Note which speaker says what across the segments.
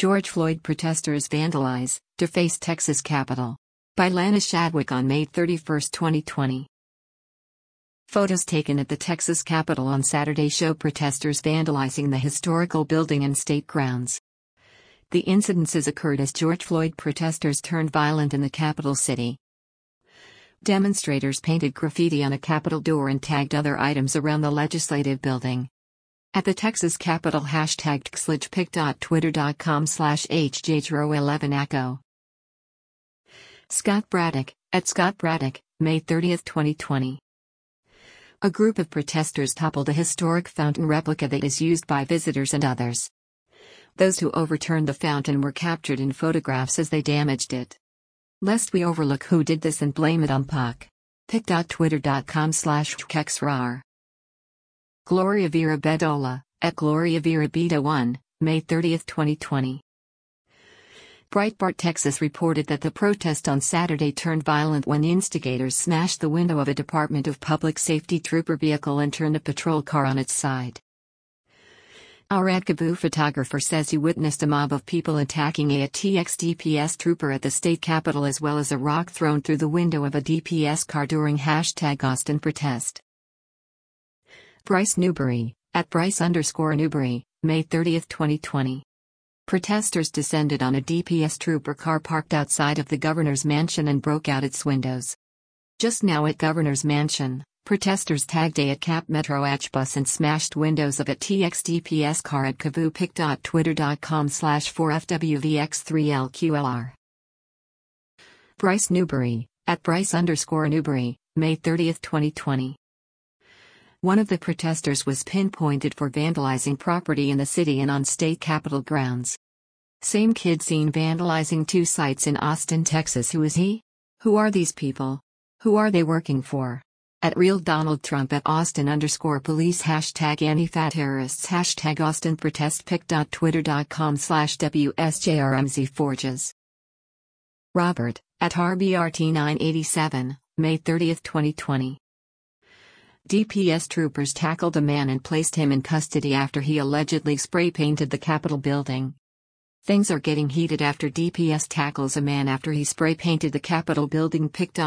Speaker 1: George Floyd protesters vandalize, deface Texas Capitol. By Lana Shadwick on May 31, 2020. Photos taken at the Texas Capitol on Saturday show protesters vandalizing the historical building and state grounds. The incidences occurred as George Floyd protesters turned violent in the capital city. Demonstrators painted graffiti on a Capitol door and tagged other items around the legislative building. At the Texas Capitol #tagged xlitchpic.twitter.com/HJRO11ACO. Scott Braddock, at Scott Braddock, May 30, 2020. A group of protesters toppled a historic fountain replica that is used by visitors and others. Those who overturned the fountain were captured in photographs as they damaged it. Lest we overlook who did this and blame it on POC. pic.twitter.com/xrar. Gloria Vera Bedolla, at Gloria Vera Beda1, May 30, 2020. Breitbart Texas reported that the protest on Saturday turned violent when instigators smashed the window of a Department of Public Safety trooper vehicle and turned a patrol car on its side. Our Adkabu photographer says he witnessed a mob of people attacking a TX-DPS trooper at the state capitol as well as a rock thrown through the window of a DPS car during #Austin protest. Bryce Newberry, at Bryce_Newberry, May 30, 2020. Protesters descended on a DPS trooper car parked outside of the governor's mansion and broke out its windows. Just now at governor's mansion, protesters tagged a at Cap Metro H bus and smashed windows of a TX-DPS car at kavupic.twitter.com/4FWVX3LQLR. Bryce Newberry, at Bryce_Newberry, May 30, 2020. One of the protesters was pinpointed for vandalizing property in the city and on state capitol grounds. Same kid seen vandalizing 2 sites in Austin, Texas. Who is he? Who are these people? Who are they working for? At Real Donald Trump at Austin_police #anti-fat terrorists #Austin protest pic.twitter.com/WSJRMZ Robert, at RBRT987, May 30, 2020. DPS troopers tackled a man and placed him in custody after he allegedly spray-painted the Capitol building. Things are getting heated after DPS tackles a man after he spray-painted the Capitol building.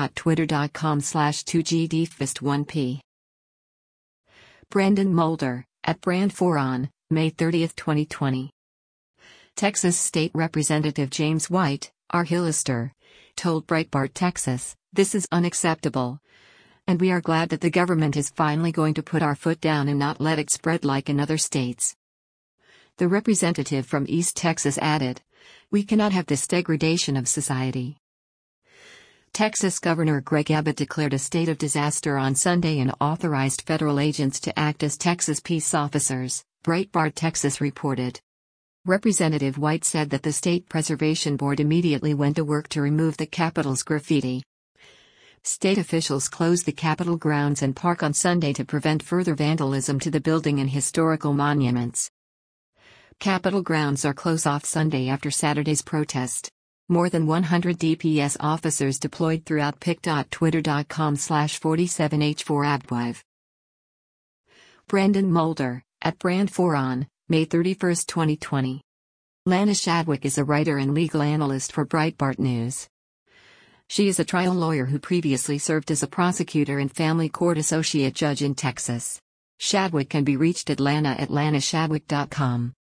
Speaker 1: pic.twitter.com/2GDFist1P. Brandon Mulder, at Brand4on, May 30, 2020. Texas State Representative James White, R-Hillister, told Breitbart Texas, "This is unacceptable. And we are glad that the government is finally going to put our foot down and not let it spread like in other states." The representative from East Texas added, "We cannot have this degradation of society." Texas Governor Greg Abbott declared a state of disaster on Sunday and authorized federal agents to act as Texas peace officers, Breitbart Texas reported. Representative White said that the State Preservation Board immediately went to work to remove the Capitol's graffiti. State officials closed the Capitol grounds and park on Sunday to prevent further vandalism to the building and historical monuments. Capitol grounds are closed off Sunday after Saturday's protest. More than 100 DPS officers deployed throughout pic.twitter.com/47H4Abwive. Brandon Mulder, at Brand4on, May 31, 2020. Lana Shadwick is a writer and legal analyst for Breitbart News. She is a trial lawyer who previously served as a prosecutor and family court associate judge in Texas. Shadwick can be reached at lana@lanashadwick.com.